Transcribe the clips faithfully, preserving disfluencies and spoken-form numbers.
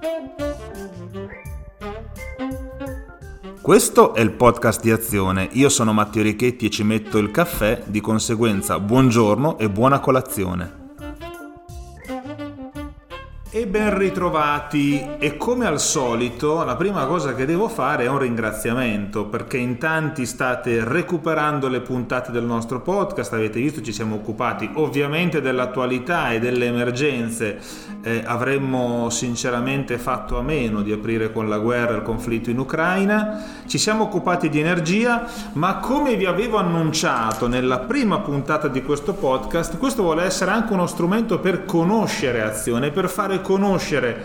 Questo è il podcast di Azione, io sono Matteo Richetti e ci metto il caffè, di conseguenza buongiorno e buona colazione. E ben ritrovati, e come al solito la prima cosa che devo fare è un ringraziamento, perché in tanti state recuperando le puntate del nostro podcast, avete visto ci siamo occupati ovviamente dell'attualità e delle emergenze, eh, avremmo sinceramente fatto a meno di aprire con la guerra e il conflitto in Ucraina, ci siamo occupati di energia, ma come vi avevo annunciato nella prima puntata di questo podcast, questo vuole essere anche uno strumento per conoscere Azione, per fare conoscere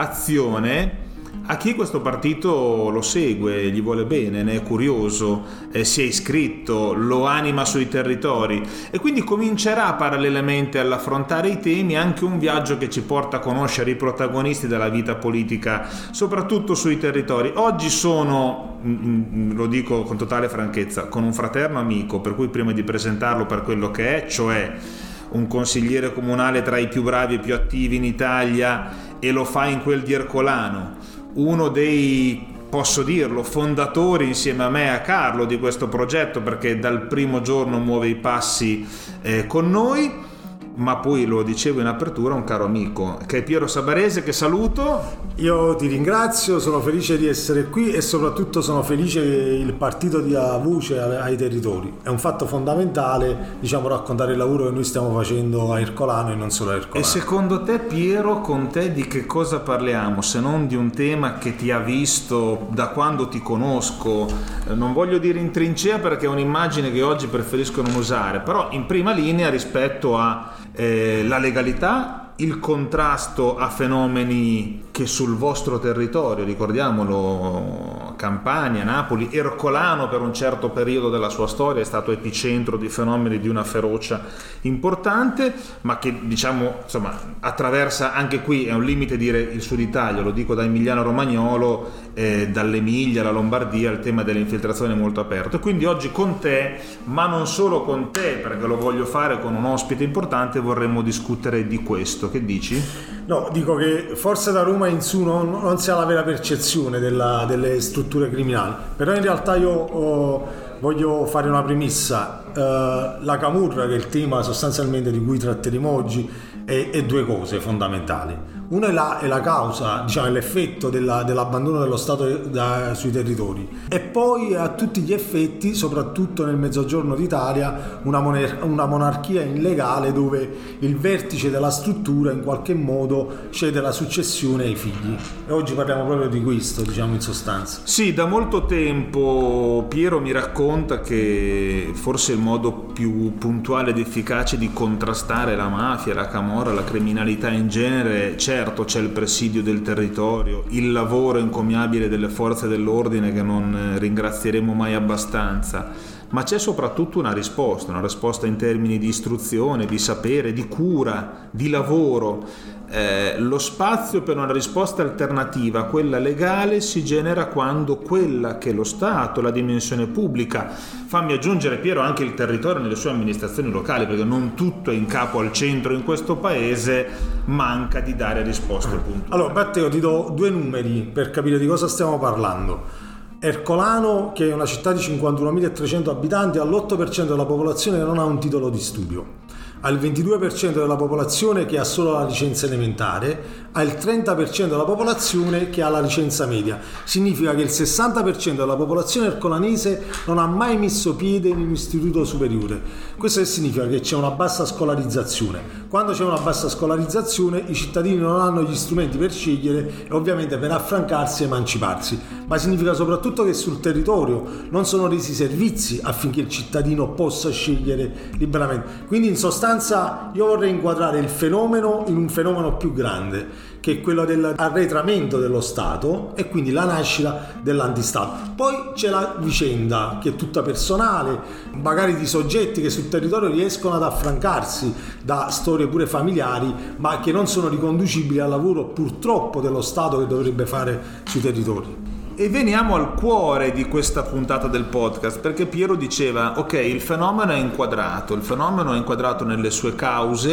Azione a chi questo partito lo segue, gli vuole bene, ne è curioso, eh, si è iscritto, lo anima sui territori e quindi comincerà parallelamente all'affrontare i temi anche un viaggio che ci porta a conoscere i protagonisti della vita politica, soprattutto sui territori. Oggi sono, lo dico con totale franchezza, con un fraterno amico, per cui prima di presentarlo per quello che è, cioè un consigliere comunale tra i più bravi e più attivi in Italia, e lo fa in quel di Ercolano, uno dei, posso dirlo, fondatori insieme a me e a Carlo di questo progetto, perché dal primo giorno muove i passi eh, con noi, ma poi lo dicevo in apertura, un caro amico che è Piero Sabarese, che saluto. Io ti ringrazio, sono felice di essere qui e soprattutto sono felice che il partito dia voce ai territori. È un fatto fondamentale, diciamo, raccontare il lavoro che noi stiamo facendo a Ercolano e non solo a Ercolano. E secondo te, Piero, con te di che cosa parliamo, se non di un tema che ti ha visto da quando ti conosco, non voglio dire in trincea perché è un'immagine che oggi preferisco non usare, però in prima linea rispetto a eh, la legalità, il contrasto a fenomeni che sul vostro territorio, ricordiamolo, Campania, Napoli, Ercolano per un certo periodo della sua storia è stato epicentro di fenomeni di una ferocia importante, ma che diciamo insomma attraversa anche qui, è un limite dire il Sud Italia, lo dico da Emiliano Romagnolo, eh, dall'Emilia alla Lombardia, il tema delle infiltrazioni è molto aperto. E quindi oggi con te, ma non solo con te, perché lo voglio fare con un ospite importante, vorremmo discutere di questo. Che dici? No, dico che forse da Roma in su non, non si ha la vera percezione della, delle strutture criminali, però in realtà io oh, voglio fare una premessa. Uh, la camorra, che è il tema sostanzialmente di cui tratteremo oggi, è, è due cose fondamentali. Una è la, è la causa, diciamo, è l'effetto della, dell'abbandono dello Stato da, sui territori, e poi a tutti gli effetti, soprattutto nel mezzogiorno d'Italia, una, moner- una monarchia illegale dove il vertice della struttura in qualche modo cede la successione ai figli. E oggi parliamo proprio di questo, diciamo, in sostanza. Sì, da molto tempo Piero mi racconta che forse il modo più puntuale ed efficace di contrastare la mafia, la camorra, la criminalità in genere, certo c'è il presidio del territorio, il lavoro encomiabile delle forze dell'ordine che non ringrazieremo mai abbastanza, ma c'è soprattutto una risposta, una risposta in termini di istruzione, di sapere, di cura, di lavoro. Eh, lo spazio per una risposta alternativa, quella legale, si genera quando quella che è lo Stato, la dimensione pubblica, fammi aggiungere, Piero, anche il territorio nelle sue amministrazioni locali, perché non tutto è in capo al centro in questo paese, manca di dare risposte puntuali. Allora Matteo, ti do due numeri per capire di cosa stiamo parlando. Ercolano, che è una città di cinquantunomilatrecento abitanti, ha l'otto per cento della popolazione che non ha un titolo di studio, ha il ventidue per cento della popolazione che ha solo la licenza elementare, ha il trenta per cento della popolazione che ha la licenza media. Significa che il sessanta per cento della popolazione ercolanese non ha mai messo piede in un istituto superiore. Questo significa che c'è una bassa scolarizzazione. Quando c'è una bassa scolarizzazione, i cittadini non hanno gli strumenti per scegliere e ovviamente per affrancarsi e emanciparsi, ma significa soprattutto che sul territorio non sono resi servizi affinché il cittadino possa scegliere liberamente. Quindi in sostanza io vorrei inquadrare il fenomeno in un fenomeno più grande, che è quello dell'arretramento dello Stato e quindi la nascita dell'antistato. Poi c'è la vicenda che è tutta personale, magari di soggetti che sul territorio riescono ad affrancarsi da storie pure familiari, ma che non sono riconducibili al lavoro purtroppo dello Stato che dovrebbe fare sui territori. E veniamo al cuore di questa puntata del podcast, perché Piero diceva ok, il fenomeno è inquadrato, il fenomeno è inquadrato nelle sue cause,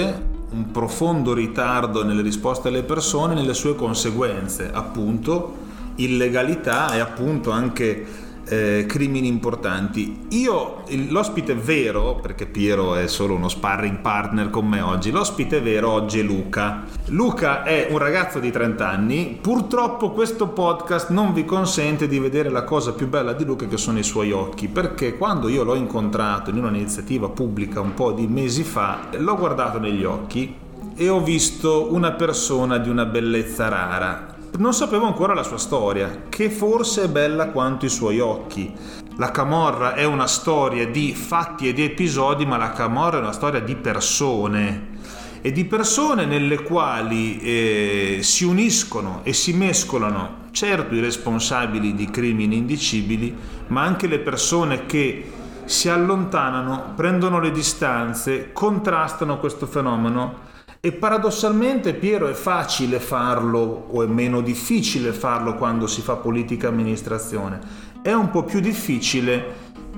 un profondo ritardo nelle risposte alle persone, nelle sue conseguenze, appunto illegalità e appunto anche Eh, crimini importanti. Io, l'ospite vero, perché Piero è solo uno sparring partner con me oggi, l'ospite vero oggi è Luca. Luca è un ragazzo di trenta anni. Purtroppo questo podcast non vi consente di vedere la cosa più bella di Luca, che sono i suoi occhi, perché quando io l'ho incontrato in un'iniziativa pubblica un po' di mesi fa, l'ho guardato negli occhi e ho visto una persona di una bellezza rara. Non sapevo ancora la sua storia, che forse è bella quanto i suoi occhi. La Camorra è una storia di fatti e di episodi, ma la Camorra è una storia di persone, e di persone nelle quali eh, si uniscono e si mescolano, certo, i responsabili di crimini indicibili, ma anche le persone che si allontanano, prendono le distanze, contrastano questo fenomeno. E paradossalmente, Piero, è facile farlo o è meno difficile farlo quando si fa politica amministrazione. È un po' più difficile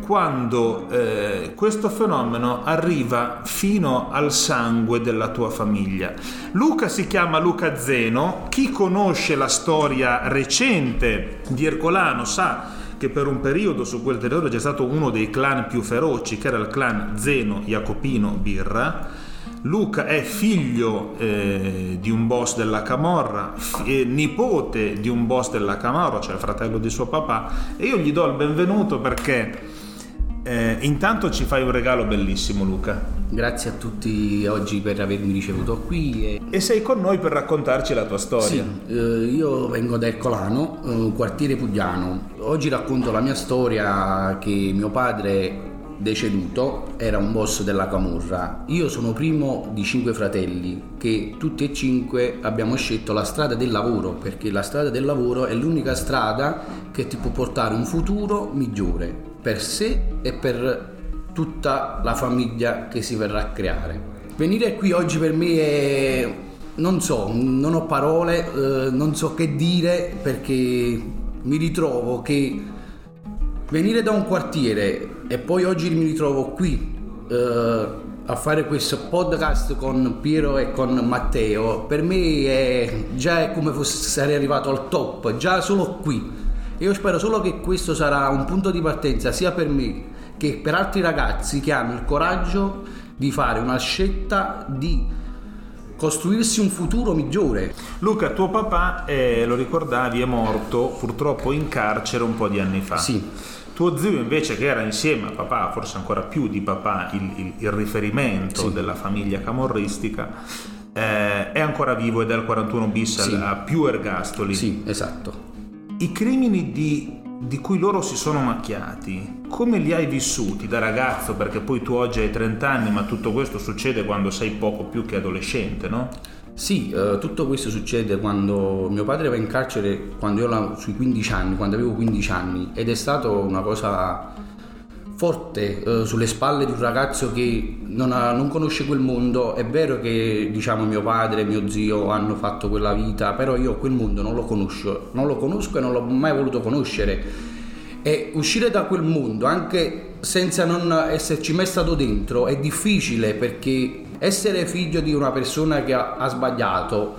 quando eh, questo fenomeno arriva fino al sangue della tua famiglia. Luca si chiama Luca Zeno. Chi conosce la storia recente di Ercolano sa che per un periodo su quel territorio c'è stato uno dei clan più feroci, che era il clan Zeno Jacopino Birra. Luca è figlio eh, di un boss della Camorra, f- nipote di un boss della Camorra, cioè il fratello di suo papà, e io gli do il benvenuto perché eh, intanto ci fai un regalo bellissimo, Luca. Grazie a tutti oggi per avermi ricevuto qui. E, e sei con noi per raccontarci la tua storia. Sì, eh, io vengo da Ercolano, eh, quartiere Pugliano. Oggi racconto la mia storia, che mio padre deceduto era un boss della Camorra. Io sono primo di cinque fratelli che tutti e cinque abbiamo scelto la strada del lavoro, perché la strada del lavoro è l'unica strada che ti può portare un futuro migliore per sé e per tutta la famiglia che si verrà a creare. Venire qui oggi per me è, non so, non ho parole, eh, non so che dire, perché mi ritrovo che venire da un quartiere e poi oggi mi ritrovo qui eh, a fare questo podcast con Piero e con Matteo, per me è già è come fosse sarei arrivato al top, già solo qui. E io spero solo che questo sarà un punto di partenza sia per me che per altri ragazzi che hanno il coraggio di fare una scelta di costruirsi un futuro migliore. Luca, tuo papà, eh, lo ricordavi, è morto purtroppo in carcere un po' di anni fa. Sì. Tuo zio invece, che era insieme a papà, forse ancora più di papà, il, il, il riferimento sì. della famiglia camorristica, eh, è ancora vivo ed è al quarantuno bis, sì. a più ergastoli. Sì, esatto. I crimini di, di cui loro si sono macchiati, come li hai vissuti da ragazzo? Perché poi tu oggi hai trenta anni, ma tutto questo succede quando sei poco più che adolescente, no? Sì, eh, tutto questo succede quando mio padre va in carcere quando io ero sui quindici anni, quando avevo quindici anni, ed è stata una cosa forte eh, sulle spalle di un ragazzo che non, ha, non conosce quel mondo. È vero che, diciamo, mio padre e mio zio hanno fatto quella vita, però io quel mondo non lo conosco, non lo conosco e non l'ho mai voluto conoscere. E uscire da quel mondo, anche senza non esserci mai stato dentro, è difficile, perché essere figlio di una persona che ha, ha sbagliato,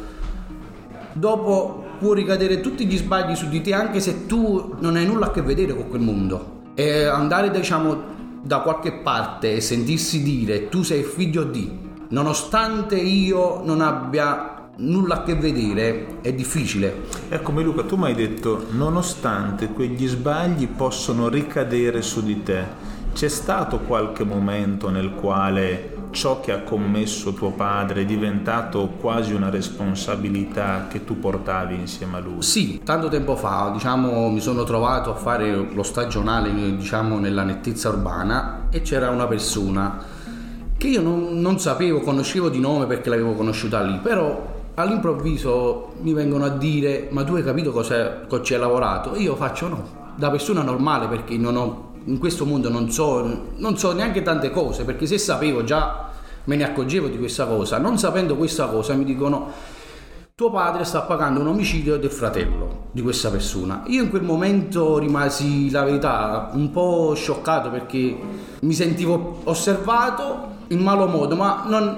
dopo può ricadere tutti gli sbagli su di te, anche se tu non hai nulla a che vedere con quel mondo. E andare, diciamo, da qualche parte e sentirsi dire tu sei figlio di, nonostante io non abbia nulla a che vedere, è difficile. Eccomi Luca, tu mi hai detto nonostante quegli sbagli possono ricadere su di te. C'è stato qualche momento nel quale ciò che ha commesso tuo padre è diventato quasi una responsabilità che tu portavi insieme a lui? Sì, tanto tempo fa, diciamo, mi sono trovato a fare lo stagionale, diciamo, nella nettezza urbana, e c'era una persona che io non, non sapevo, conoscevo di nome perché l'avevo conosciuta lì, però all'improvviso mi vengono a dire ma tu hai capito cosa ci hai lavorato? E io faccio no, da persona normale, perché non ho in questo mondo non so, non so neanche tante cose, perché se sapevo già me ne accorgevo di questa cosa. Non sapendo questa cosa mi dicono tuo padre sta pagando un omicidio del fratello di questa persona. Io in quel momento rimasi, la verità, un po' scioccato, perché mi sentivo osservato in malo modo, ma non,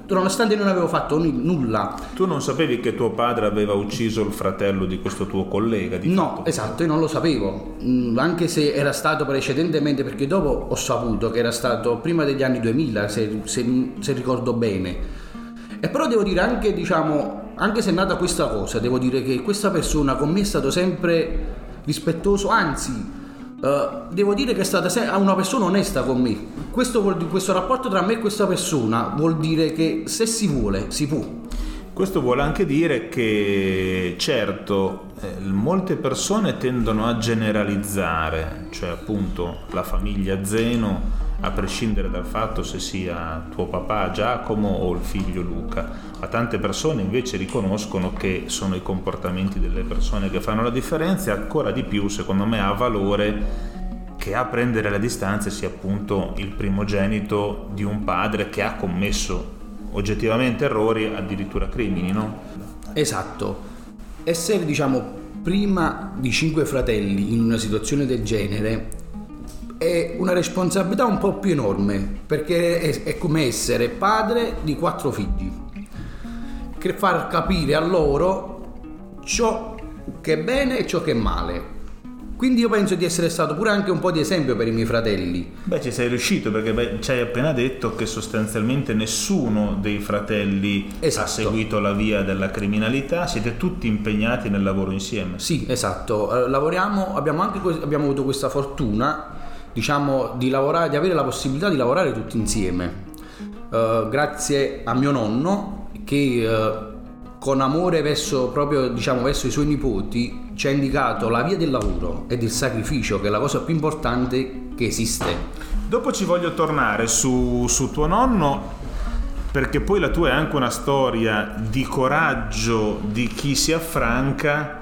nonostante non avevo fatto n- nulla. Tu non sapevi che tuo padre aveva ucciso il fratello di questo tuo collega? Di No, fatto. esatto, io non lo sapevo, mm, anche se era stato precedentemente, perché dopo ho saputo che era stato prima degli anni duemila, se, se, se ricordo bene. E però devo dire anche, diciamo, anche se è nata questa cosa, devo dire che questa persona con me è stato sempre rispettoso, anzi Uh, devo dire che è stata se- una persona onesta con me. Questo, vuol dire, questo rapporto tra me e questa persona vuol dire che se si vuole si può. Questo vuole anche dire che certo eh, molte persone tendono a generalizzare, cioè appunto la famiglia Zeno, a prescindere dal fatto se sia tuo papà Giacomo o il figlio Luca, ma tante persone invece riconoscono che sono i comportamenti delle persone che fanno la differenza, e ancora di più secondo me ha valore che a prendere le distanze sia appunto il primogenito di un padre che ha commesso oggettivamente errori, addirittura crimini, no? Esatto. Essere, diciamo, prima di cinque fratelli in una situazione del genere è una responsabilità un po' più enorme, perché è, è come essere padre di quattro figli, che far capire a loro ciò che è bene e ciò che è male. Quindi io penso di essere stato pure anche un po' di esempio per i miei fratelli. Beh, ci sei riuscito, perché beh, ci hai appena detto che sostanzialmente nessuno dei fratelli Esatto. ha seguito la via della criminalità, siete tutti impegnati nel lavoro insieme. Sì, esatto. Eh, lavoriamo, abbiamo anche que- abbiamo avuto questa fortuna, diciamo, di lavorare, di avere la possibilità di lavorare tutti insieme. Eh, grazie a mio nonno che eh, con amore verso proprio, diciamo, verso i suoi nipoti ci ha indicato la via del lavoro e del sacrificio, che è la cosa più importante che esiste. Dopo ci voglio tornare su, su tuo nonno, perché poi la tua è anche una storia di coraggio di chi si affranca,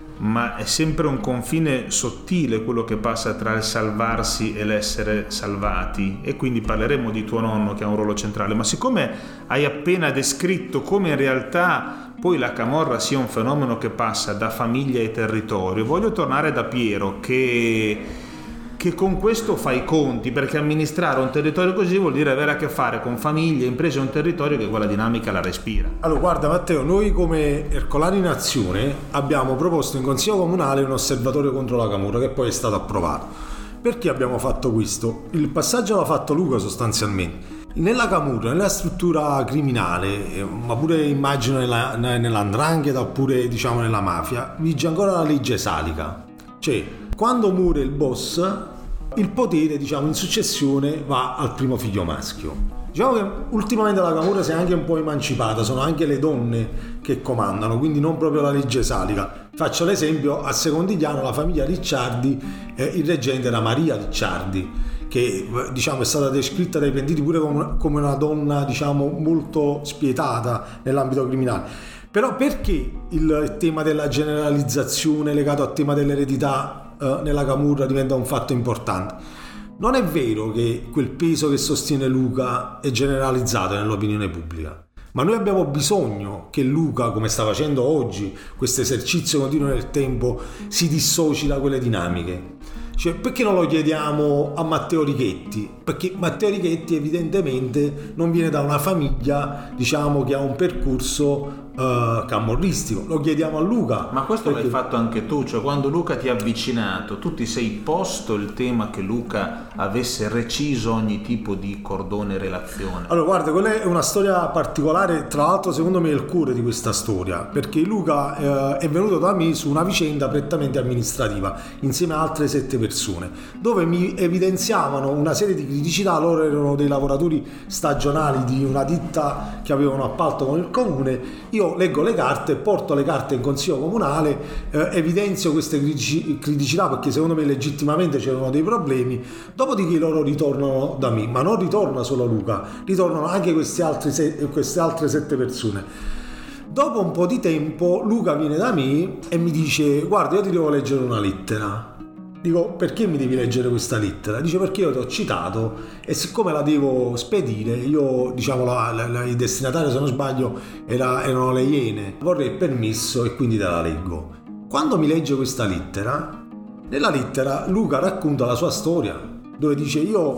ma è sempre un confine sottile quello che passa tra il salvarsi e l'essere salvati, e quindi parleremo di tuo nonno che ha un ruolo centrale. Ma siccome hai appena descritto come in realtà poi la camorra sia un fenomeno che passa da famiglia e territorio, voglio tornare da Piero che, che con questo fa i conti, perché amministrare un territorio così vuol dire avere a che fare con famiglie, imprese e un territorio che quella dinamica la respira. Allora guarda Matteo, noi come Ercolani in Azione abbiamo proposto in Consiglio Comunale un osservatorio contro la camorra che poi è stato approvato. Perché abbiamo fatto questo? Il passaggio l'ha fatto Luca sostanzialmente. Nella camorra, nella struttura criminale, ma pure immagino nella, nell'andrangheta oppure diciamo nella mafia, vige ancora la legge salica. Cioè, quando muore il boss, il potere, diciamo, in successione va al primo figlio maschio. Diciamo che ultimamente la camorra si è anche un po' emancipata, sono anche le donne che comandano, quindi non proprio la legge salica. Faccio l'esempio, a Secondigliano la famiglia Ricciardi, eh, il reggente era Maria Ricciardi, che diciamo è stata descritta dai pentiti pure come, come una donna, diciamo, molto spietata nell'ambito criminale. Però perché il tema della generalizzazione legato al tema dell'eredità eh, nella camorra diventa un fatto importante? Non è vero che quel peso che sostiene Luca è generalizzato nell'opinione pubblica, ma noi abbiamo bisogno che Luca, come sta facendo oggi, questo esercizio continuo nel tempo, si dissoci da quelle dinamiche. Cioè, perché non lo chiediamo a Matteo Richetti? Perché Matteo Richetti evidentemente non viene da una famiglia, diciamo, che ha un percorso uh, camorristico. Lo chiediamo a Luca. Ma questo perché... l'hai fatto anche tu, cioè quando Luca ti ha avvicinato, tu ti sei posto il tema che Luca avesse reciso ogni tipo di cordone relazione? Allora guarda, quella è una storia particolare, tra l'altro secondo me è il cuore di questa storia, perché Luca eh, è venuto da me su una vicenda prettamente amministrativa insieme a altre sette persone, dove mi evidenziavano una serie di criticità. Loro erano dei lavoratori stagionali di una ditta che aveva un appalto con il comune. Io leggo le carte, porto le carte in consiglio comunale, eh, evidenzio queste criticità perché secondo me legittimamente c'erano dei problemi. Dopodiché loro ritornano da me, ma non ritorna solo Luca, ritornano anche queste altre, se- queste altre sette persone. Dopo un po' di tempo Luca viene da me e mi dice: guarda, io ti devo leggere una lettera. Dico: perché mi devi leggere questa lettera? Dice: perché io ti ho citato e siccome la devo spedire, io, diciamo, la, la, la, il destinatario, se non sbaglio, era, erano le Iene, vorrei il permesso e quindi te la leggo. Quando mi legge questa lettera, nella lettera Luca racconta la sua storia, dove dice: io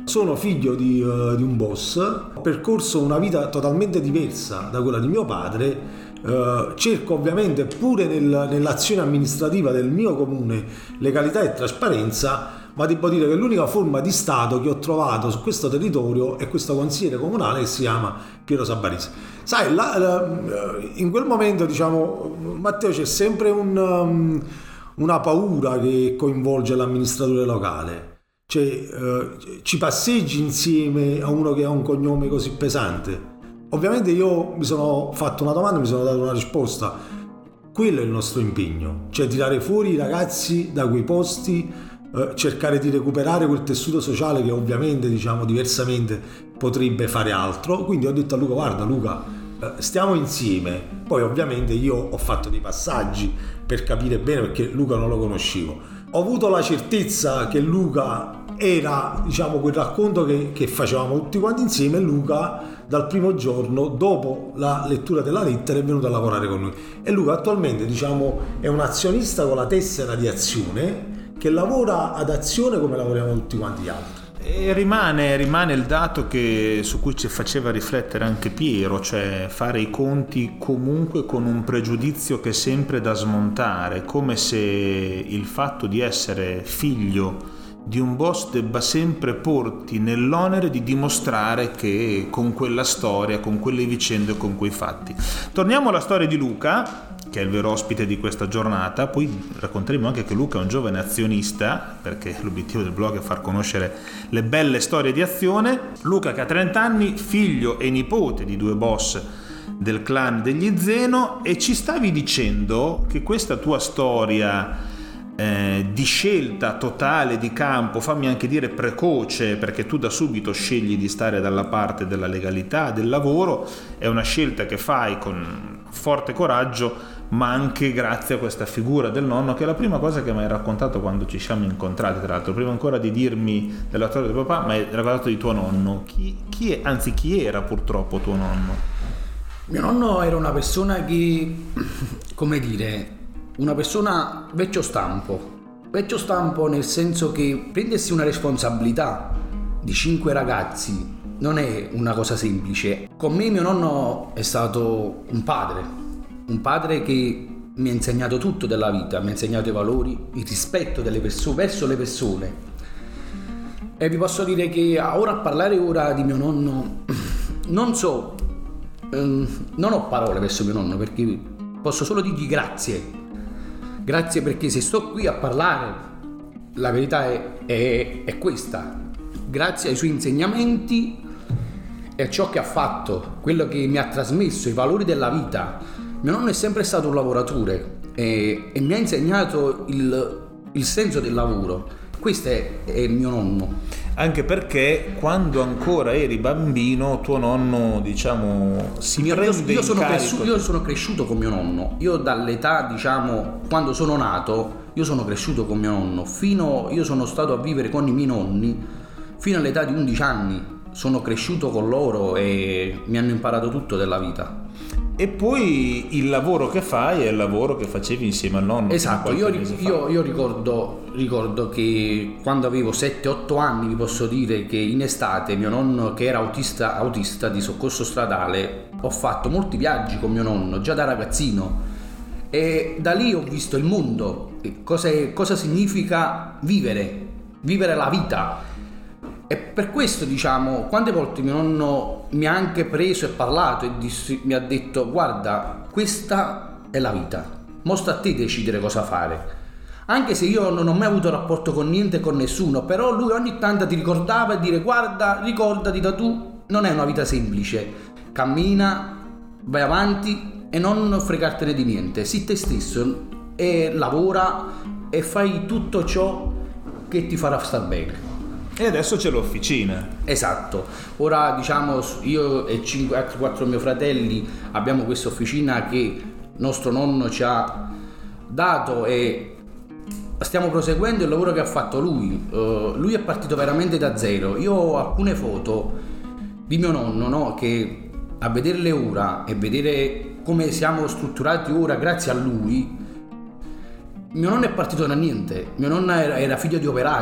Sono figlio di, uh, di un boss, ho percorso una vita totalmente diversa da quella di mio padre, uh, cerco ovviamente pure nel, nell'azione amministrativa del mio comune legalità e trasparenza, ma devo dire che l'unica forma di Stato che ho trovato su questo territorio è questo consigliere comunale che si chiama Piero Sabarisi. Sai, la, la, in quel momento, diciamo, Matteo, c'è sempre un, um, una paura che coinvolge l'amministratore locale. Cioè, eh, ci passeggi insieme a uno che ha un cognome così pesante? Ovviamente io mi sono fatto una domanda e mi sono dato una risposta. Quello è il nostro impegno, cioè tirare fuori i ragazzi da quei posti, eh, cercare di recuperare quel tessuto sociale che ovviamente, diciamo, diversamente potrebbe fare altro. Quindi ho detto a Luca: guarda Luca, eh, stiamo insieme. Poi ovviamente io ho fatto dei passaggi per capire bene, perché Luca non lo conoscevo. Ho avuto la certezza che Luca era, diciamo, quel racconto che, che facevamo tutti quanti insieme. Luca dal primo giorno, dopo la lettura della lettera, è venuto a lavorare con noi, e Luca attualmente, diciamo, è un azionista con la tessera di Azione, che lavora ad Azione come lavoriamo tutti quanti gli altri. E rimane, rimane il dato che, su cui ci faceva riflettere anche Piero, cioè fare i conti comunque con un pregiudizio che è sempre da smontare, come se il fatto di essere figlio di un boss debba sempre porti nell'onere di dimostrare che con quella storia, con quelle vicende, con quei fatti. Torniamo alla storia di Luca, che è il vero ospite di questa giornata. Poi racconteremo anche che Luca è un giovane azionista, perché l'obiettivo del blog è far conoscere le belle storie di Azione. Luca, che ha trenta anni, figlio e nipote di due boss del clan degli Zeno, e ci stavi dicendo che questa tua storia Eh, di scelta totale di campo, fammi anche dire precoce, perché tu da subito scegli di stare dalla parte della legalità, del lavoro, è una scelta che fai con forte coraggio, ma anche grazie a questa figura del nonno, che è la prima cosa che mi hai raccontato quando ci siamo incontrati, tra l'altro, prima ancora di dirmi della storia del papà, ma hai raccontato di tuo nonno. Chi, chi è, anzi chi era purtroppo tuo nonno? Mio nonno era una persona che, come dire, una persona vecchio stampo, vecchio stampo nel senso che prendersi una responsabilità di cinque ragazzi non è una cosa semplice. Con me mio nonno è stato un padre, un padre che mi ha insegnato tutto della vita, mi ha insegnato i valori, il rispetto delle persone, verso le persone. E vi posso dire che ora a parlare ora di mio nonno, non so, ehm, non ho parole verso mio nonno, perché posso solo dirgli grazie. Grazie, perché se sto qui a parlare, la verità è, è, è questa. Grazie ai suoi insegnamenti e a ciò che ha fatto, quello che mi ha trasmesso, i valori della vita. Mio nonno è sempre stato un lavoratore e, e mi ha insegnato il, il senso del lavoro. Questo è, è il mio nonno. Anche perché quando ancora eri bambino tuo nonno, diciamo, si io, prende io, in sono carico. cresciuto, io sono cresciuto con mio nonno. Io dall'età, diciamo, quando sono nato, io sono cresciuto con mio nonno. Fino, io sono stato a vivere con i miei nonni fino all'età di undici anni. Sono cresciuto con loro e mi hanno imparato tutto della vita. E poi il lavoro che fai è il lavoro che facevi insieme al nonno. Esatto, io, io, io ricordo, ricordo che quando avevo sette otto anni, vi posso dire che in estate mio nonno, che era autista, autista di soccorso stradale, ho fatto molti viaggi con mio nonno già da ragazzino, e da lì ho visto il mondo, cosa, è, cosa significa vivere, vivere la vita. E per questo, diciamo, quante volte mio nonno mi ha anche preso e parlato e dissi, mi ha detto: guarda, questa è la vita, mostra a te decidere cosa fare. Anche se io non ho mai avuto rapporto con niente e con nessuno, però lui ogni tanto ti ricordava e dire: guarda, ricordati da tu, non è una vita semplice, cammina, vai avanti e non fregartene di niente, sii te stesso e lavora e fai tutto ciò che ti farà star bene. E adesso c'è l'officina. Esatto, ora diciamo io e cinque, altri quattro miei fratelli abbiamo questa officina che nostro nonno ci ha dato e stiamo proseguendo il lavoro che ha fatto lui. Uh, lui è partito veramente da zero. Io ho alcune foto di mio nonno, no? Che a vederle ora e vedere come siamo strutturati ora grazie a lui, mio nonno è partito da niente. Mio nonno era, era figlio di operaio.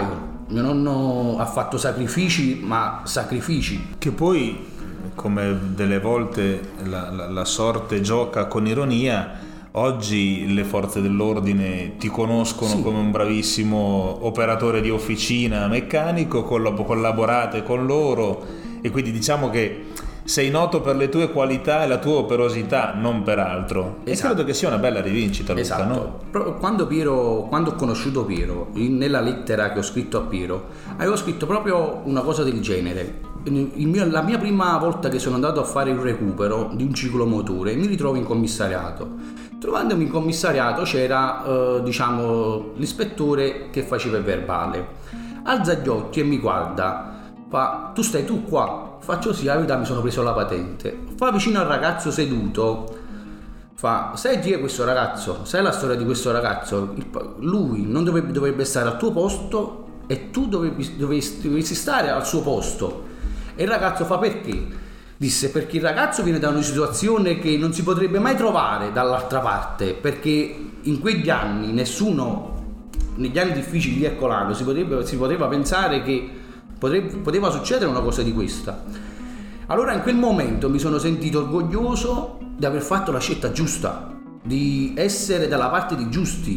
Mio nonno ha fatto sacrifici, ma sacrifici. Che poi, come delle volte la, la, la sorte gioca con ironia, oggi le forze dell'ordine ti conoscono sì. come un bravissimo operatore di officina meccanico, collab- collaborate con loro e quindi diciamo che sei noto per le tue qualità e la tua operosità, non per altro. Esatto. E credo che sia una bella rivincita, Luca, esatto. no? Quando Piero, quando ho conosciuto Piero, in, nella lettera che ho scritto a Piero, avevo scritto proprio una cosa del genere. Il mio, la mia prima volta che sono andato a fare il recupero di un ciclomotore, mi ritrovo in commissariato. Trovandomi in commissariato c'era, eh, diciamo, l'ispettore che faceva il verbale. Alza gli occhi e mi guarda, fa: tu stai tu qua? Faccio sì, la verità, mi sono preso la patente. Fa vicino al ragazzo seduto, fa: sai chi è questo ragazzo? Sai la storia di questo ragazzo? Lui non dovrebbe, dovrebbe stare al tuo posto e tu dovevi, dovresti, dovresti stare al suo posto. E il ragazzo fa: perché? Disse: perché il ragazzo viene da una situazione che non si potrebbe mai trovare dall'altra parte, perché in quegli anni nessuno, negli anni difficili di Ercolano, si potrebbe, si poteva pensare che Potrebbe, poteva succedere una cosa di questa. Allora in quel momento mi sono sentito orgoglioso di aver fatto la scelta giusta, di essere dalla parte di giusti.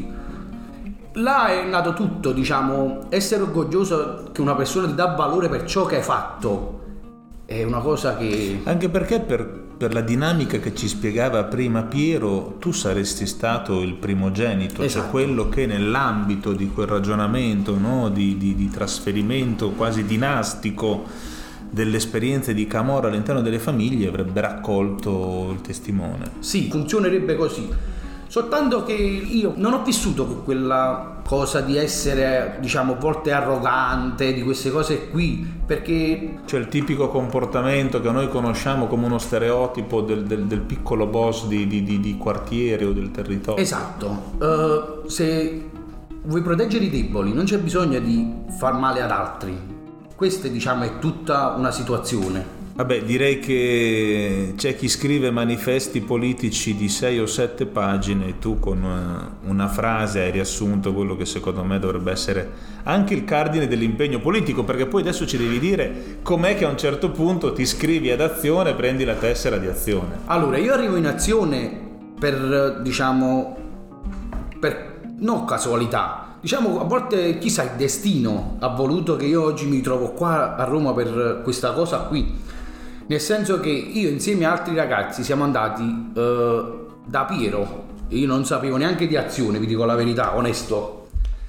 Là è nato tutto, diciamo, essere orgoglioso che una persona ti dà valore per ciò che hai fatto. È una cosa che... Anche perché per, per la dinamica che ci spiegava prima Piero, tu saresti stato il primogenito, esatto. Cioè quello che nell'ambito di quel ragionamento, no, di, di, di trasferimento quasi dinastico delle esperienze di Camorra all'interno delle famiglie avrebbe raccolto il testimone. Sì, funzionerebbe così. Soltanto che io non ho vissuto con quella cosa di essere, diciamo, a volte arrogante, di queste cose qui, perché... Cioè il tipico comportamento che noi conosciamo come uno stereotipo del, del, del piccolo boss di, di, di, di quartiere o del territorio. Esatto. Uh, se vuoi proteggere i deboli non c'è bisogno di far male ad altri. Questa, diciamo, è tutta una situazione. Vabbè, direi che c'è chi scrive manifesti politici di sei o sette pagine e tu con una frase hai riassunto quello che secondo me dovrebbe essere anche il cardine dell'impegno politico, perché poi adesso ci devi dire com'è che a un certo punto ti iscrivi ad Azione e prendi la tessera di Azione. Allora, io arrivo in Azione per, diciamo, per non casualità. Diciamo, a volte, chissà, il destino ha voluto che io oggi mi trovo qua a Roma per questa cosa qui. Nel senso che io insieme a altri ragazzi siamo andati uh, da Piero, io non sapevo neanche di Azione, vi dico la verità, onesto.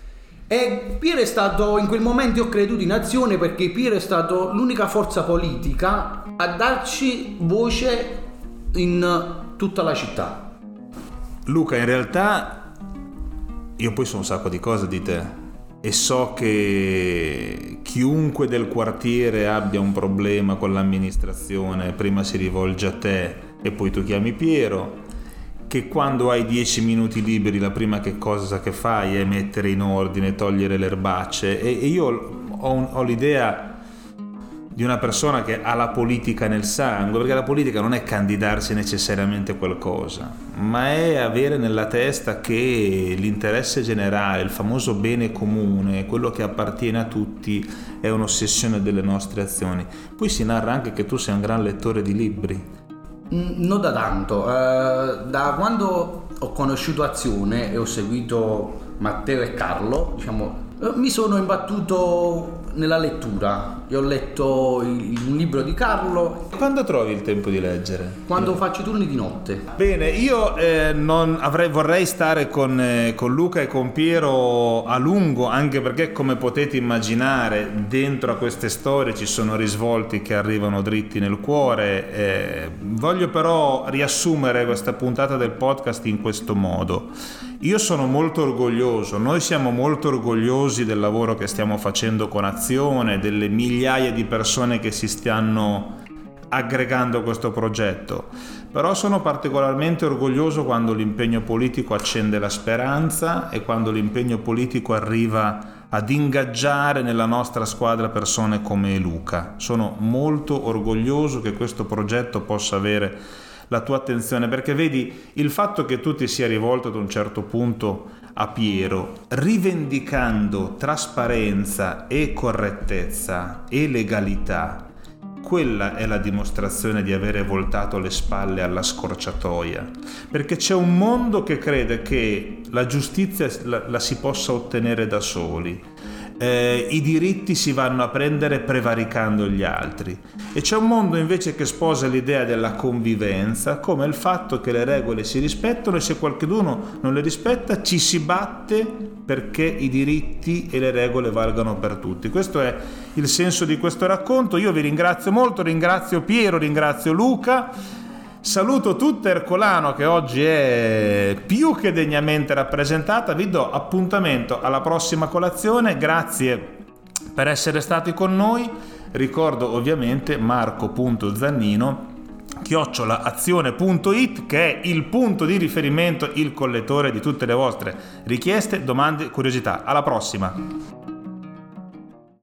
E Piero è stato, in quel momento ho creduto in Azione perché Piero è stato l'unica forza politica a darci voce in tutta la città. Luca, in realtà io poi so un sacco di cose di te e so che chiunque del quartiere abbia un problema con l'amministrazione prima si rivolge a te e poi tu chiami Piero, che quando hai dieci minuti liberi la prima che cosa che fai è mettere in ordine, togliere le erbacce e, e io ho, un, ho l'idea di una persona che ha la politica nel sangue, perché la politica non è candidarsi necessariamente a qualcosa, ma è avere nella testa che l'interesse generale, il famoso bene comune, quello che appartiene a tutti, è un'ossessione delle nostre azioni. Poi si narra anche che tu sei un gran lettore di libri. Non da tanto, uh, da quando ho conosciuto Azione e ho seguito Matteo e Carlo, diciamo, mi sono imbattuto nella lettura. Io ho letto il, un libro di Carlo. Quando trovi il tempo di leggere? Quando no. faccio i turni di notte. Bene, io eh, non avrei, vorrei stare con, eh, con Luca e con Piero a lungo, anche perché, come potete immaginare, dentro a queste storie ci sono risvolti che arrivano dritti nel cuore. Eh, voglio però riassumere questa puntata del podcast in questo modo. Io sono molto orgoglioso, noi siamo molto orgogliosi del lavoro che stiamo facendo con Azione, delle migliaia di persone che si stanno aggregando a questo progetto, però sono particolarmente orgoglioso quando l'impegno politico accende la speranza e quando l'impegno politico arriva ad ingaggiare nella nostra squadra persone come Luca. Sono molto orgoglioso che questo progetto possa avere la tua attenzione, perché vedi, il fatto che tu ti sia rivolto ad un certo punto a Piero, rivendicando trasparenza e correttezza e legalità, quella è la dimostrazione di avere voltato le spalle alla scorciatoia, perché c'è un mondo che crede che la giustizia la, la si possa ottenere da soli, eh, i diritti si vanno a prendere prevaricando gli altri, e c'è un mondo invece che sposa l'idea della convivenza come il fatto che le regole si rispettano, e se qualcuno non le rispetta ci si batte perché i diritti e le regole valgano per tutti. Questo è il senso di questo racconto. Io vi ringrazio molto, ringrazio Piero, ringrazio Luca, saluto tutta Ercolano che oggi è più che degnamente rappresentata, vi do appuntamento alla prossima colazione, grazie per essere stati con noi, ricordo ovviamente marco punto zannino chiocciola azione punto it, che è il punto di riferimento, il collettore di tutte le vostre richieste, domande, curiosità. Alla prossima!